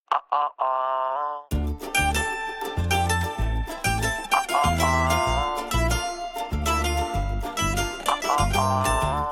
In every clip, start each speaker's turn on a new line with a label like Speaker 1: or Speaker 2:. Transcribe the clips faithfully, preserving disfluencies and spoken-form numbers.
Speaker 1: Ah, ah, ah. Ah, ah, ah. Ah, ah, ah.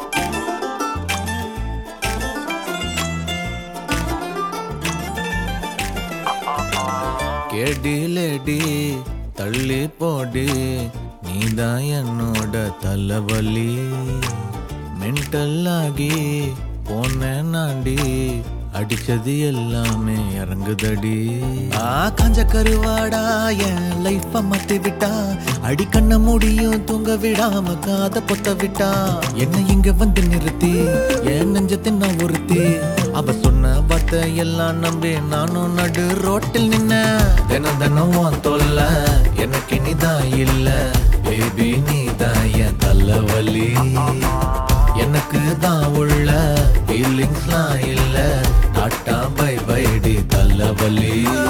Speaker 1: Ah, ah, ah.
Speaker 2: கேடி lady தள்ளி போடி நீதான் என்னோட தலைவலி மென்டல் ஆகி போன நாண்டி அடிச்சது எல்லாமே இறங்குதடி ஆ காஞ்ச கருவாடா என் லைஃப மாத்தி விட்டா அடி கண்ண முடியும் தூங்க விடாம காத பொத்த விட்டா என்ன இங்க வந்து நிறுத்தி என் நெஞ்சத்தின் நான் ஒருத்தி அவ சொன்ன வார்த்தை எல்லாம் நம்பி நானும் நடு ரோட்டில் நின்ன தினம் தினம் உன் தொல்ல எனக்கு இனிதான் இல்ல பேபி நீதான் என் தலைவலி எனக்கு தான் உள்ள ஃபீலிங்ஸ்லாம் இல்ல டாட்டா பை பைடி தலைவலி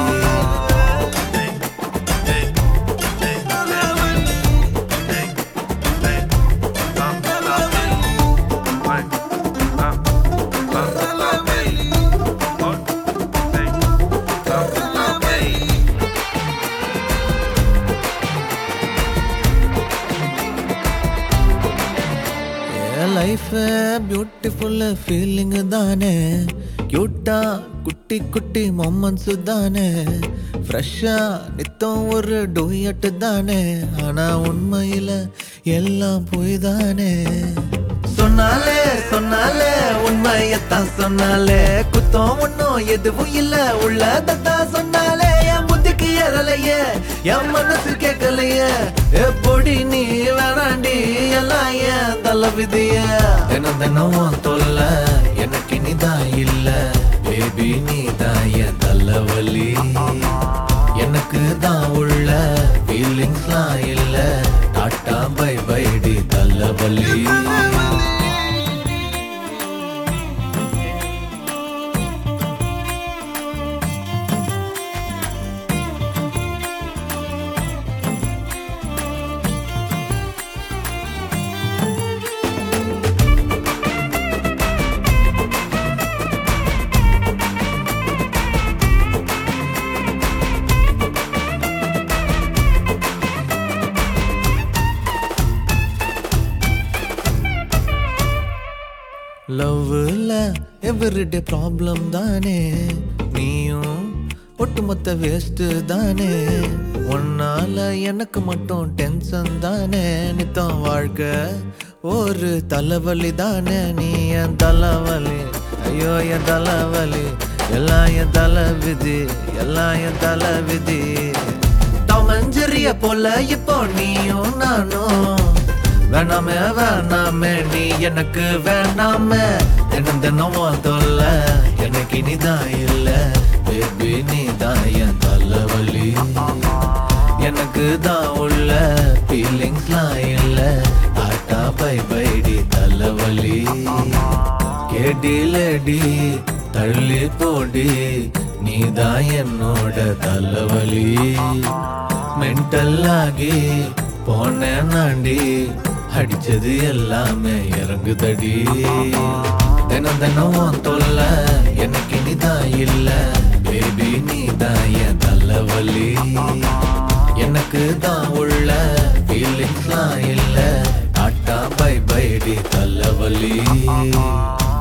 Speaker 2: லைஃப் பியூட்டிஃபுல் ஃபீலிங் தானே கியூட்டா குட்டி குட்டி மொமெண்ட்ஸ் தானே ஃப்ரெஷ்ஷா நித்தம் ஒரு டூயட் தானே ஆனா உண்மையில எல்லாம் போய் தானே சொன்னாலே சொன்னாலே உண்மையத்தான் சொன்னாலே குத்தம் ஒன்னும் எதுவும் இல்ல உள்ளதான் சொன்னாலே என் புத்திக்கு ஏறலையே என் மனசு கேட்கலையே எப்படி நீ வேணாண்டி எல்லாம் ஏன் தலை விதிய தினம் தினம் தொல்ல எனக்கு இனிதான் இல்ல பேபி நீதான் என் தலைவலி எனக்கு தான் உள்ள ஃபீலிங்ஸ்லாம் இல்ல டாட்டா பை பைடி தலைவலி லவ்ல எவ்ரிடே ப்ராப்ளம் தானே நீயும் ஒட்டுமொத்த வேஸ்ட் தானே உன்னால எனக்கு மட்டும் டென்ஷன் தானே நித்தம் வாழ்க்கை ஒரு தலைவலி தானே நீ என் தலைவலி ஐயோ என் தலைவலி எல்லாம் என் தலை விதி எல்லாம் என் தலை விதி தமஞ்சரிய போல இப்போ நீயும் நானும் வேணாமே வேணாமே நீ எனக்கு வேணாமே தினம் தினம் தொல்ல எனக்கு இனிதான் இல்ல பேபி நீதான் என் தலைவலி எனக்கு தான் உள்ள ஃபீலிங்ஸ்லாம் இல்ல டாட்டா பை பைடி தலைவலி கேடி லேடி தள்ளி போடி நீதான் என்னோட தலைவலி மென்டல் ஆகி போன நாண்டி அடிச்சது எல்லாமே இறங்குதடி தினம் தினம் தொல்ல எனக்கு இனிதான் இல்ல பேபி நீதான் என் தலைவலி எனக்கு தான் உள்ள ஃபீலிங்ஸ்லாம் இல்ல டாட்டா பை பைடி தலைவலி